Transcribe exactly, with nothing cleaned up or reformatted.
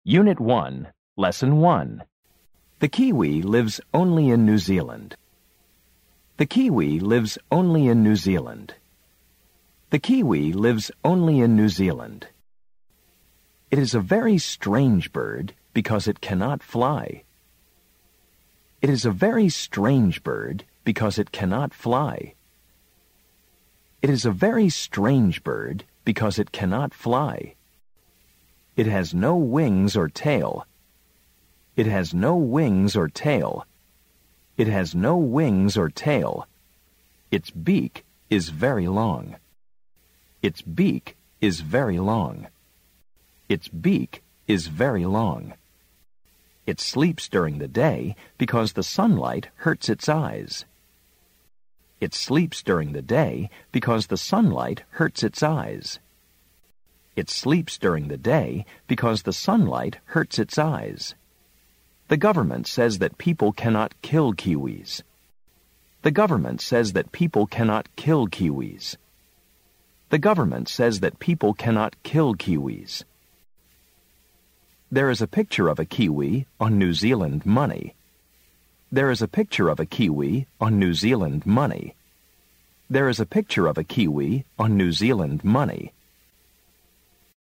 Unit one, Lesson one. The kiwi lives only in New Zealand. The kiwi lives only in New Zealand. The kiwi lives only in New Zealand. It is a very strange bird because it cannot fly. It is a very strange bird because it cannot fly. It is a very strange bird because it cannot fly. It has no wings or tail. It has no wings or tail. It has no wings or tail. Its beak is very long. Its beak is very long. Its beak is very long. It sleeps during the day because the sunlight hurts its eyes. It sleeps during the day because the sunlight hurts its eyes. It sleeps during the day because the sunlight hurts its eyes. The government says that people cannot kill kiwis. The government says that people cannot kill kiwis. The government says that people cannot kill kiwis. There is a picture of a kiwi on New Zealand money. There is a picture of a kiwi on New Zealand money. There is a picture of a kiwi on New Zealand money.